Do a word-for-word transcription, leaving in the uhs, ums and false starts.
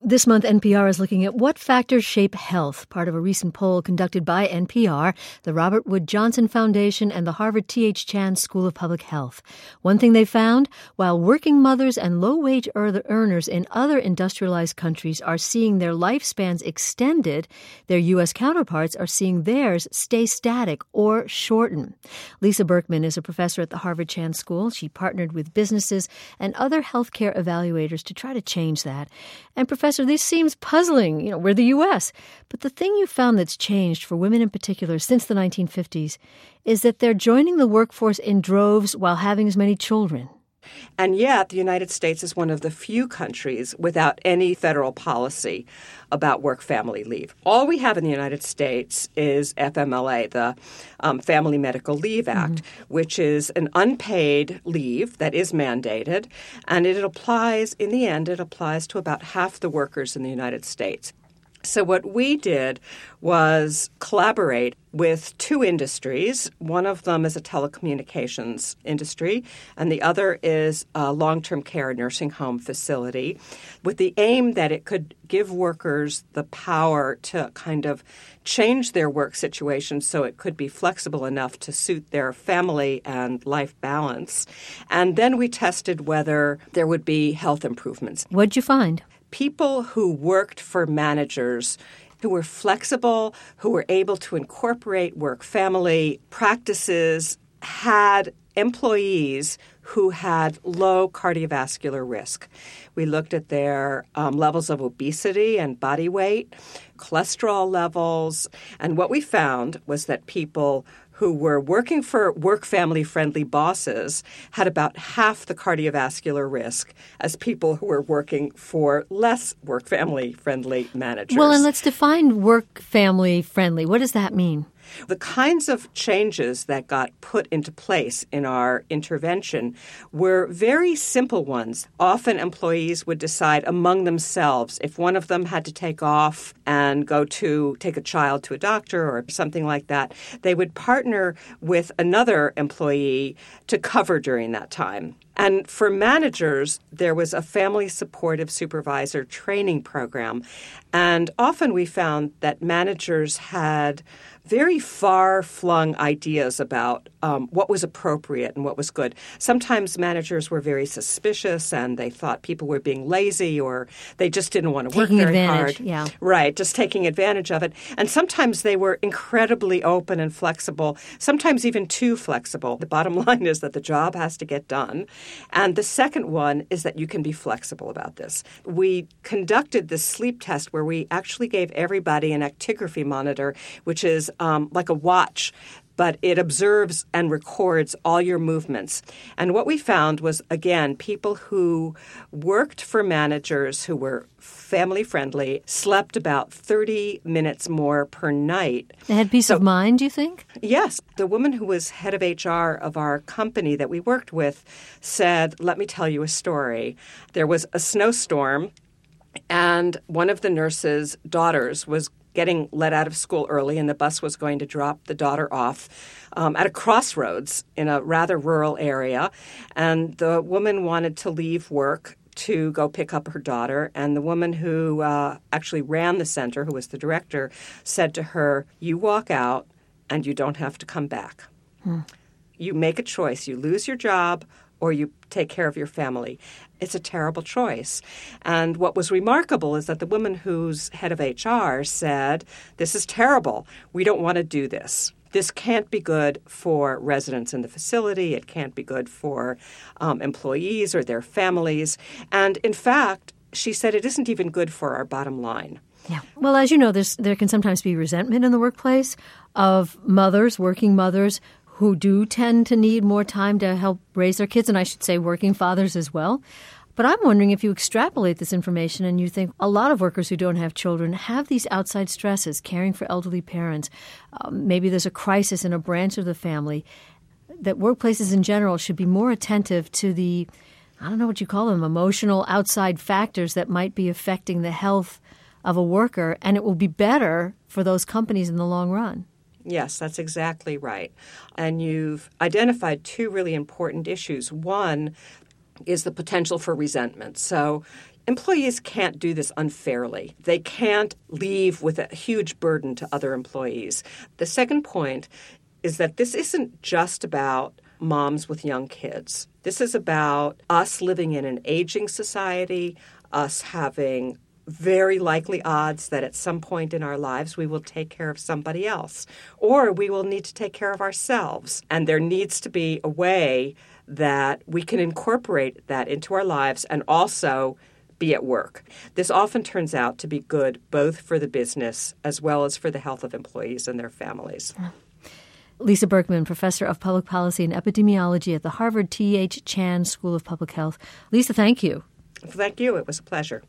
This month, N P R is looking at what factors shape health, part of a recent poll conducted by N P R, the Robert Wood Johnson Foundation, and the Harvard T H Chan School of Public Health. One thing they found, while working mothers and low-wage earners in other industrialized countries are seeing their lifespans extended, their U S counterparts are seeing theirs stay static or shorten. Lisa Berkman is a professor at the Harvard Chan School. She partnered with businesses and other healthcare evaluators to try to change that. And Professor Professor, this seems puzzling. You know, we're the U S. But the thing you found that's changed for women in particular since the nineteen fifties is that they're joining the workforce in droves while having as many children. And yet, the United States is one of the few countries without any federal policy about work-family leave. All we have in the United States is F M L A, the um, Family Medical Leave Act, mm-hmm. which is an unpaid leave that is mandated, and it applies, in the end, it applies to about half the workers in the United States. So what we did was collaborate with two industries. One of them is a telecommunications industry, and the other is a long-term care nursing home facility, with the aim that it could give workers the power to kind of change their work situation so it could be flexible enough to suit their family and life balance. And then we tested whether there would be health improvements. What'd you find? People who worked for managers who were flexible, who were able to incorporate work-family practices, had employees who had low cardiovascular risk. We looked at their um, levels of obesity and body weight, cholesterol levels, and what we found was that people who were working for work-family-friendly bosses had about half the cardiovascular risk as people who were working for less work-family-friendly managers. Well, and let's define work-family-friendly. What does that mean? The kinds of changes that got put into place in our intervention were very simple ones. Often employees would decide among themselves if one of them had to take off and go to take a child to a doctor or something like that. They would partner with another employee to cover during that time. And for managers, there was a family supportive supervisor training program. And often we found that managers had very far-flung ideas about um, what was appropriate and what was good. Sometimes managers were very suspicious and they thought people were being lazy or they just didn't want to taking work very advantage, hard. Yeah. Right, just taking advantage of it. And sometimes they were incredibly open and flexible, sometimes even too flexible. The bottom line is that the job has to get done. And the second one is that you can be flexible about this. We conducted this sleep test where we actually gave everybody an actigraphy monitor, which is um, like a watch, but it observes and records all your movements. And what we found was, again, people who worked for managers who were family-friendly slept about thirty minutes more per night. They had peace so, of mind, do you think? Yes. The woman who was head of H R of our company that we worked with said, let me tell you a story. There was a snowstorm, and one of the nurses' daughters was getting let out of school early, and the bus was going to drop the daughter off um, at a crossroads in a rather rural area. And the woman wanted to leave work to go pick up her daughter. And the woman who uh, actually ran the center, who was the director, said to her, you walk out and you don't have to come back. Hmm. You make a choice. You lose your job or you take care of your family. It's a terrible choice. And what was remarkable is that the woman who's head of H R said, this is terrible. We don't want to do this. This can't be good for residents in the facility. It can't be good for um, employees or their families. And in fact, she said it isn't even good for our bottom line. Yeah. Well, as you know, there's, there can sometimes be resentment in the workplace of mothers, working mothers, who do tend to need more time to help raise their kids, and I should say working fathers as well. But I'm wondering if you extrapolate this information and you think a lot of workers who don't have children have these outside stresses, caring for elderly parents. Um, maybe there's a crisis in a branch of the family, that workplaces in general should be more attentive to the, I don't know what you call them, emotional outside factors that might be affecting the health of a worker, and it will be better for those companies in the long run. Yes, that's exactly right. And you've identified two really important issues. One is the potential for resentment. So employees can't do this unfairly. They can't leave with a huge burden to other employees. The second point is that this isn't just about moms with young kids. This is about us living in an aging society, us having very likely odds that at some point in our lives we will take care of somebody else, or we will need to take care of ourselves. And there needs to be a way that we can incorporate that into our lives and also be at work. This often turns out to be good both for the business as well as for the health of employees and their families. Lisa Berkman, Professor of Public Policy and Epidemiology at the Harvard T H Chan School of Public Health. Lisa, thank you. Thank you. It was a pleasure.